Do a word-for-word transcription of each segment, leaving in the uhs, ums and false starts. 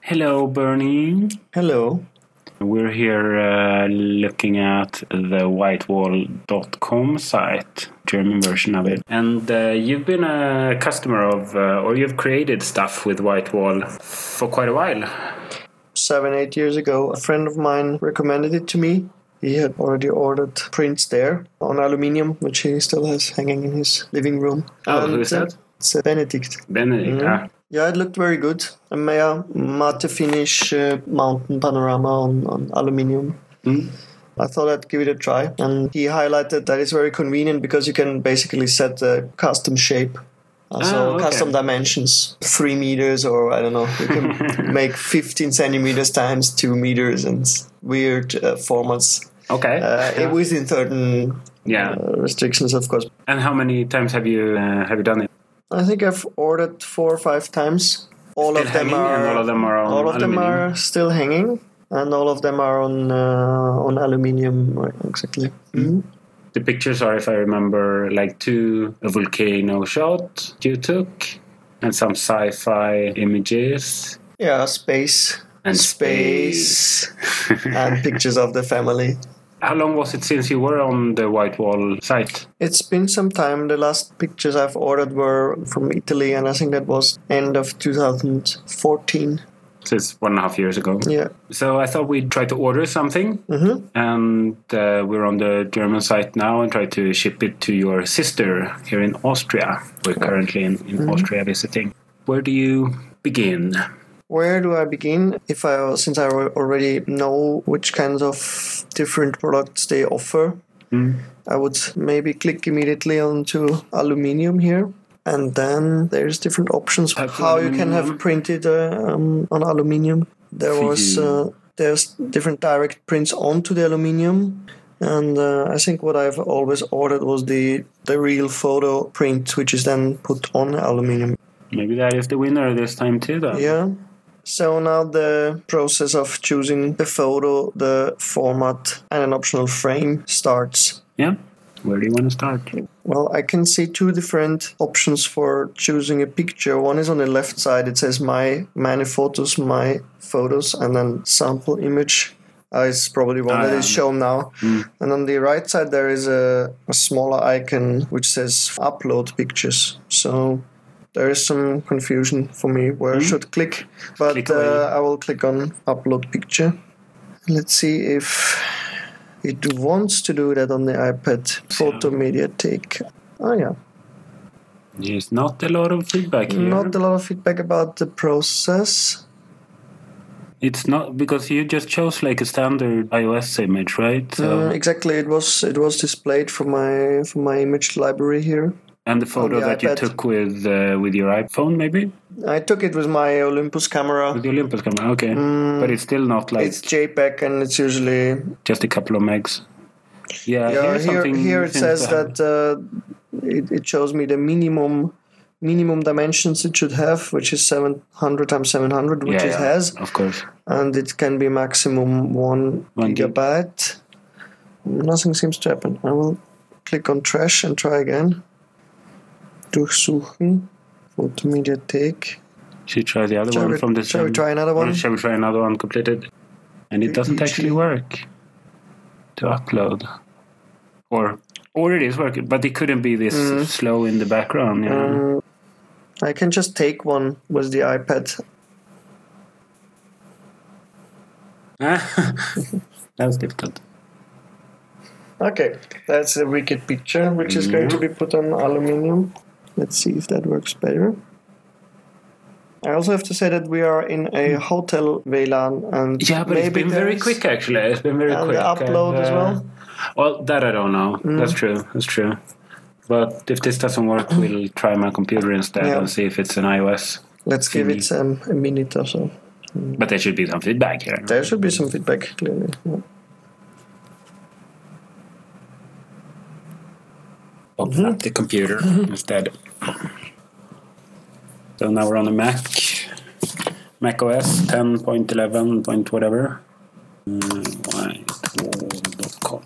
Hello, Bernie. Hello. We're here uh, looking at the whitewall dot com site, German version of it. And uh, you've been a customer of, uh, or you've created stuff with Whitewall for quite a while. Seven, eight years ago, a friend of mine recommended it to me. He had already ordered prints there on aluminium, which he still has hanging in his living room. Oh, and, who is that? Uh, it's uh, Benedict. Benedict, Mm. ah. Yeah, it looked very good. A Maya matte finish uh, mountain panorama on, on aluminium. Mm. I thought I'd give it a try. And he highlighted that it's very convenient because you can basically set a custom shape. Uh, so Ah, okay. custom dimensions, three meters or I don't know. You can make fifteen centimeters times two meters and weird uh, formats. Okay. Uh, yeah. Within certain Yeah. uh, restrictions, of course. And how many times have you uh, have you done it? I think I've ordered four or five times. All Still of them hanging, are and all of them are on all of them aluminium? are still hanging, and all of them are on uh, on aluminium. Right, exactly. Mm-hmm. The pictures are, if I remember, like two a volcano shot you took, and some sci-fi images. Yeah, space And space, and pictures of the family. How long was it since you were on the Whitewall site? It's been some time. The last pictures I've ordered were from Italy, and I think that was end of two thousand fourteen. So it's one and a half years ago. Yeah. So I thought we'd try to order something, Mm-hmm. and uh, we're on the German site now and try to ship it to your sister here in Austria. We're currently in, in Mm-hmm. Austria visiting. Where do you begin? Where do I begin? If I since I already know which kinds of different products they offer, Mm. I would maybe click immediately onto aluminium here, and then there's different options Type how you can aluminium. have printed uh, um, on aluminium. There was uh, there's different direct prints onto the aluminium, and uh, I think what I've always ordered was the the real photo print, which is then put on aluminium. Maybe that is the winner this time too, though. Yeah. So now the process of choosing the photo, the format, and an optional frame starts. Yeah? Where do you want to start? Well, I can see two different options for choosing a picture. One is on the left side. It says my many photos, my photos, and then sample image. Uh, it's probably one Ah, that yeah. is shown now. Mm. And on the right side, there is a, a smaller icon which says upload pictures. So there is some confusion for me where I should click, but Click away. uh, I will click on upload picture. Let's see if it wants to do that on the iPad Photo Mediatek. Oh yeah, There's not a lot of feedback here. not a lot of feedback about the process. It's not because you just chose like a standard iOS image, right? So Uh, exactly, it was it was displayed from my from my image library here. and the photo the that you iPad. took with uh, with your iPhone, maybe I took it with my Olympus camera. with the Olympus camera. Okay, but it's still not like It's JPEG and it's usually just a couple of megs. Yeah, yeah. here's Here something here it seems says to have- that uh, it, it shows me the minimum minimum dimensions it should have, which is seven hundred times seven hundred, which yeah, it yeah, has, of course. and it can be maximum one, One gig. gigabyte. Nothing seems to happen. I will click on trash and try again. Durchsuchen. Photo Mediatek. Should we try the other Shall one we- from the shall we same- try another or one? shall we try another one completed? And it doesn't actually work to upload, or or it is working, but it couldn't be this slow in the background. Yeah. Um, I can just take one with the iPad. That was difficult. Okay, that's a wicked picture, which is going to be put on aluminium. Let's see if that works better. I also have to say that we are in a hotel V LAN, and Yeah, but maybe it's been very there's- quick actually. It's been very And quick. the upload I've, as uh, well? Mm. Well, that I don't know. That's true. That's true. But if this doesn't work, we'll try my computer instead Yeah. and see if it's an iOS. Let's give it um, a minute or so. But there should be some feedback here. There should be some feedback, clearly. Yeah. Open up the computer instead. So now we're on a Mac. Mac O S ten point eleven point whatever. whitewall dot com.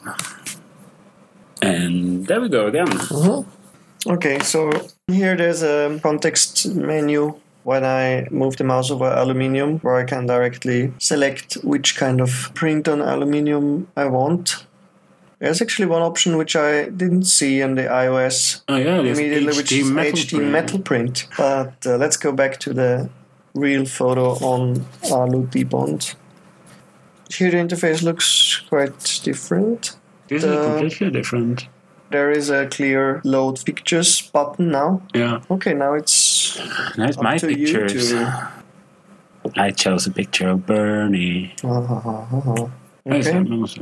And there we go again. Okay, so here there's a context menu when I move the mouse over aluminium, where I can directly select which kind of print on aluminium I want. There's actually one option which I didn't see in the iOS oh, yeah, immediately, which is metal H D print. metal print. But uh, let's go back to the real photo on Alu Debond. Here the interface looks quite different. This the, is completely different. There is a clear load pictures button now. Yeah. Okay, now it's That's up my to you pictures. to... I chose a picture of Bernie. Uh-huh. Okay.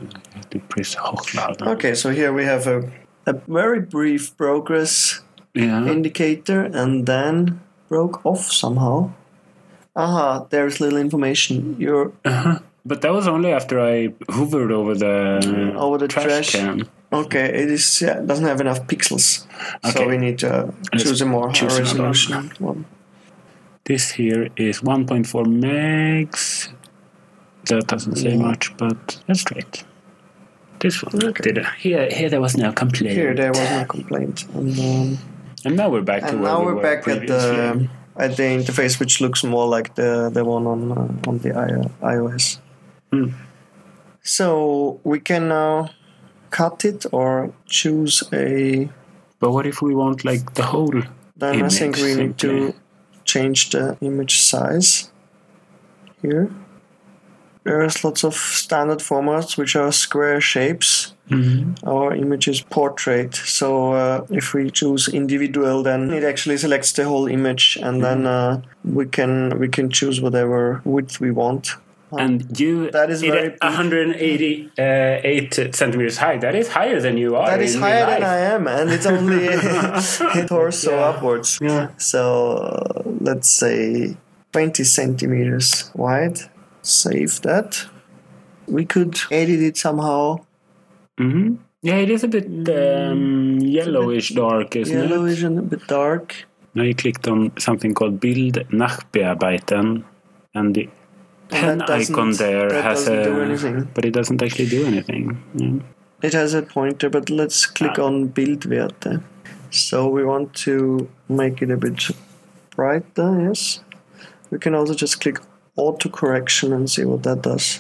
Okay, so here we have a, a very brief progress yeah. indicator and then broke off somehow. Aha, there's little information. You're uh-huh. But that was only after I hovered over the over the trash, trash can. Okay, it is yeah, doesn't have enough pixels, okay. so we need to Let's choose a more high choose resolution one. This here is one point four megs. That doesn't say yeah. much, but let's try it. This one okay. did it. Here, here there was no complaint. Here there was no complaint, and um, and now we're back to and where now we we're were back at previously. the at the interface, which looks more like the the one on uh, on the I- iOS. Hmm. So we can now cut it or choose a. But what if we want like the whole? Then image, I think we simply? need to change the image size here. There's lots of standard formats which are square shapes. Mm-hmm. Our image is portrait, so uh, if we choose individual, then it actually selects the whole image, and then uh, we can we can choose whatever width we want. Um, And you, that is very one hundred eighty-eight centimeters high. That is higher than you are. That is in higher real than I life. am, and it's only torso Yeah. upwards. Yeah. So uh, let's say twenty centimeters wide. Save that. We could edit it somehow. Mm-hmm. Yeah, it is a bit um, yellowish dark, isn't Yellowish it? and a bit dark. Now you clicked on something called Bild Nachbearbeiten, and the pen that doesn't- icon there that has doesn't a, do anything. but it doesn't actually do anything. Yeah. It has a pointer, but let's click Ah. on Bildwerte. So we want to make it a bit brighter, yes. We can also just click auto correction and see what that does.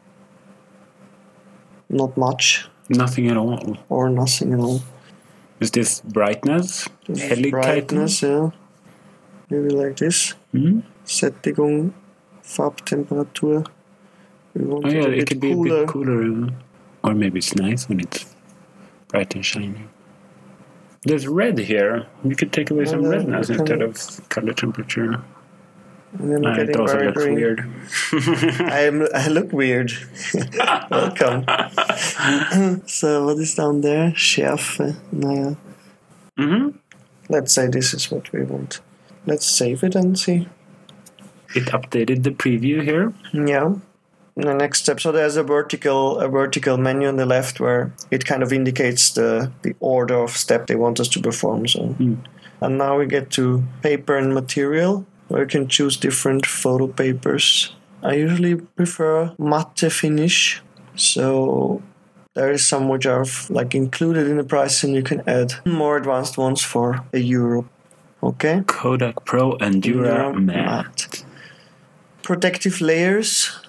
Not much Nothing at all. or nothing at all. Is this brightness? This is Helligkeiten? brightness, yeah. Maybe like this. Hmm? Sättigung, Farbtemperatur. We want Oh it yeah, a it bit could be cooler. a bit cooler. Or maybe it's nice when it's bright and shiny. There's red here. You could take away Well, some then redness we can- instead of color temperature. And then we're Ah, it getting also very looks green. weird. I, am, I look weird. Welcome. So what is down there? Schärfe. Naja. Mm-hmm. Let's say this is what we want. Let's save it and see. It updated the preview here. Yeah. The next step. So there's a vertical a vertical menu on the left where it kind of indicates the, the order of step they want us to perform. So, Mm. and now we get to paper and material, where you can choose different photo papers. I usually prefer matte finish. So there is some which are like included in the price, and you can add more advanced ones for a euro. Okay. Kodak Pro and Dura Dura Matte. Matte. Protective layers.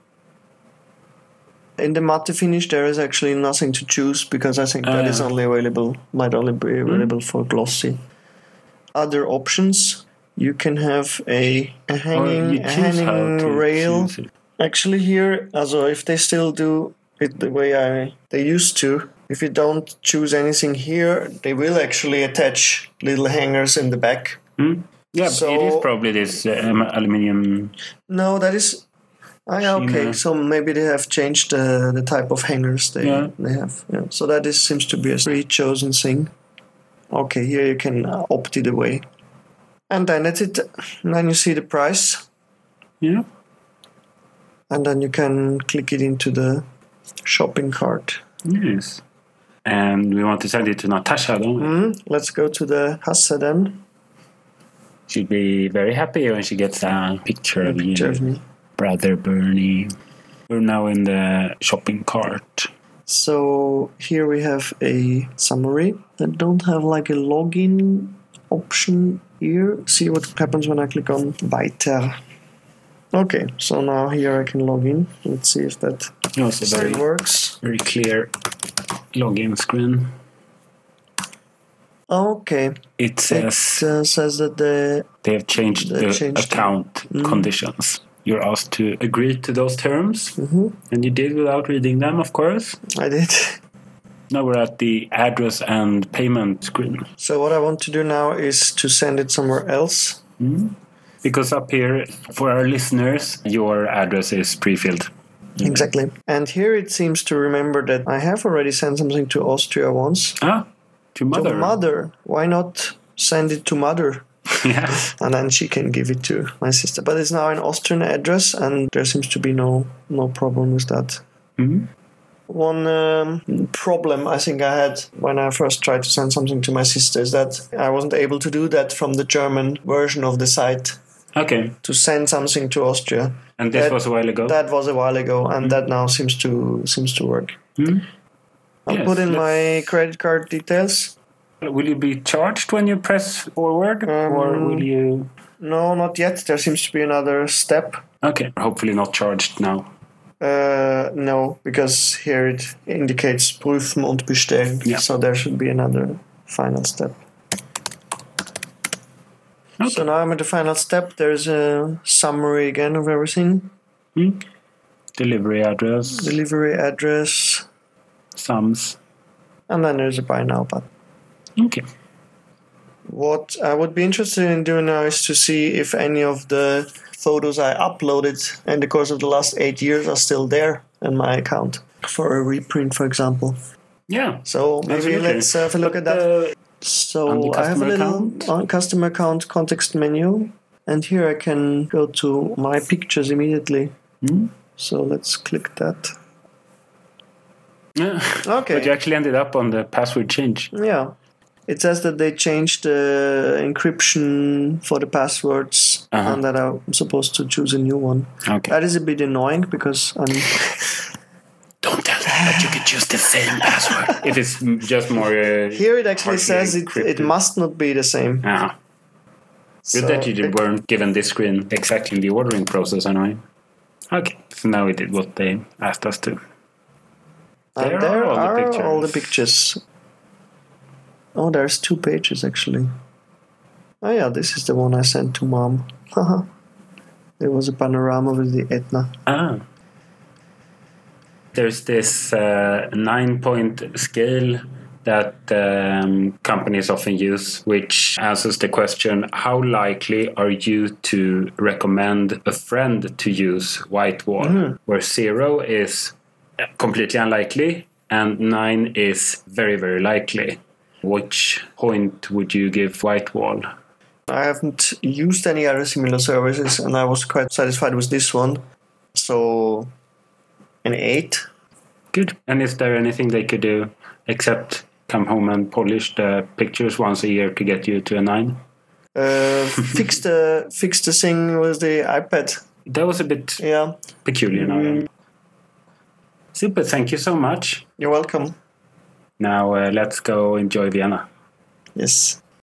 In the matte finish, there is actually nothing to choose because I think that Ah. is only available, might only be available for glossy. Other options, you can have a, a Or hanging, you a choose how hanging to rail. choose it. Actually, here, also if they still do it the way I they used to, if you don't choose anything here, they will actually attach little hangers in the back. Hmm? Yeah, So- it is probably this um, aluminium. No, that is. Ah, yeah, okay. Shima. So maybe they have changed the the type of hangers they Yeah. they have. Yeah. So that is seems to be a pre-chosen thing. Okay, here you can uh, opt it away, and then that's it. And then you see the price, Yeah. and then you can click it into the shopping cart. Yes. And we want to send it to Natasha, don't we? Mm, let's go to the Hasse then. She'd be very happy when she gets a picture of Picture you, of me. brother Bernie. We're now in the shopping cart. So here we have a summary that don't have like a login option here, see what happens when I click on Weiter. Okay, so now here I can log in. Let's see if that also very, works. Very clear login screen. Okay. It says, it, uh, says that the, they have changed they the changed account mm. conditions. You're asked to agree to those terms, mm-hmm. and you did without reading them, of course. I did. Now we're at the address and payment screen. So what I want to do now is to send it somewhere else. Mm. Because up here, for our listeners, your address is pre-filled. Exactly. And here it seems to remember that I have already sent something to Austria once. Ah, to mother. To mother. Why not send it to mother? Yeah. And then she can give it to my sister. But it's now an Austrian address, and there seems to be no no problem with that. Mm-hmm. One um, problem I think I had when I first tried to send something to my sister is that I wasn't able to do that from the German version of the site. Okay. To send something to Austria. And this that, was a while ago? That was a while ago, and mm. that now seems to seems to work. Mm. I'll yes, put in my credit card details. Will you be charged when you press forward, um, or will you? No, not yet. There seems to be another step. Okay, hopefully not charged now. Uh, no, because here it indicates prüfen und bestellen. Yeah. So there should be another final step. Okay. So now I'm at the final step. There's a summary again of everything. Hmm. Delivery address. Delivery address. Sums. And then there's a buy now button. Okay. What I would be interested in doing now is to see if any of the photos I uploaded in the course of the last eight years are still there in my account for a reprint, for example. Yeah. So maybe absolutely. Let's have a look but, at that. Uh, so I have a little account? customer account context menu, and here I can go to my pictures immediately. Mm. So let's click that. Yeah. Okay. But you actually ended up on the password change. Yeah. It says that they changed the encryption for the passwords uh-huh. and that I'm supposed to choose a new one. Okay. That is a bit annoying because I'm... Don't tell them that you can choose the same password. If it's just more... Uh, Here it actually says it, it must not be the same. Uh-huh. So Good that you it, weren't given this screen exactly in the ordering process, annoying. Okay, so now we did what they asked us to. There, and there are, all, are the pictures. all the pictures. Oh, there's two pages actually. Oh yeah, this is the one I sent to mom. There was a panorama with the Etna. Ah. There's this uh, nine-point scale that um, companies often use, which answers the question, how likely are you to recommend a friend to use Whitewall? Mm-hmm. Where zero is completely unlikely and nine is very, very likely. Which point would you give Whitewall? I haven't used any other similar services, and I was quite satisfied with this one. So, an eight. Good. And is there anything they could do except come home and polish the pictures once a year to get you to a nine? Uh, fix the fix the thing with the iPad. That was a bit yeah. peculiar now. Mm. Super. Thank you so much. You're welcome. Now uh, let's go enjoy Vienna. Yes.